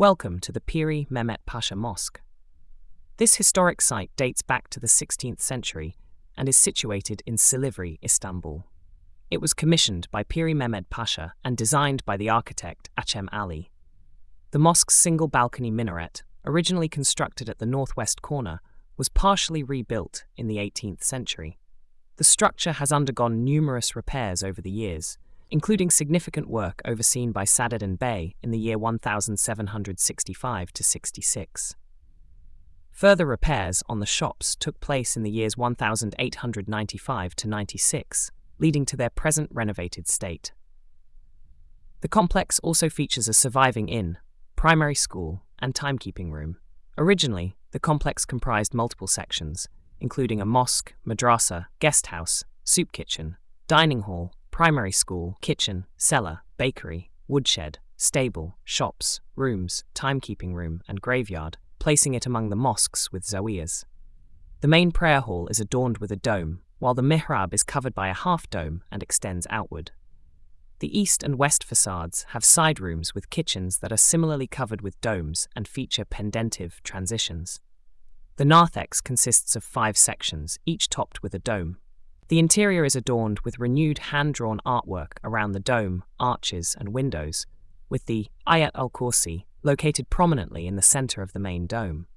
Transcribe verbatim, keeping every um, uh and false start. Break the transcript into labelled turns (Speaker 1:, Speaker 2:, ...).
Speaker 1: Welcome to the Piri Mehmet Pasha Mosque. This historic site dates back to the sixteenth century and is situated in Silivri, Istanbul. It was commissioned by Piri Mehmet Pasha and designed by the architect Achem Ali. The mosque's single balcony minaret, originally constructed at the northwest corner, was partially rebuilt in the eighteenth century. The structure has undergone numerous repairs over the years, including significant work overseen by Saadettin Bey in the year one thousand seven hundred sixty-five to sixty-six. Further repairs on the shops took place in the years one thousand eight hundred ninety-five to ninety-six, leading to their present renovated state. The complex also features a surviving inn, primary school, and timekeeping room. Originally, the complex comprised multiple sections, including a mosque, madrasa, guest house, soup kitchen, dining hall, primary school, kitchen, cellar, bakery, woodshed, stable, shops, rooms, timekeeping room, and graveyard, placing it among the mosques with zawiyas. The main prayer hall is adorned with a dome, while the mihrab is covered by a half-dome and extends outward. The east and west facades have side rooms with kitchens that are similarly covered with domes and feature pendentive transitions. The narthex consists of five sections, each topped with a dome. The interior is adorned with renewed hand-drawn artwork around the dome, arches, and windows, with the Ayat al-Kursi located prominently in the center of the main dome.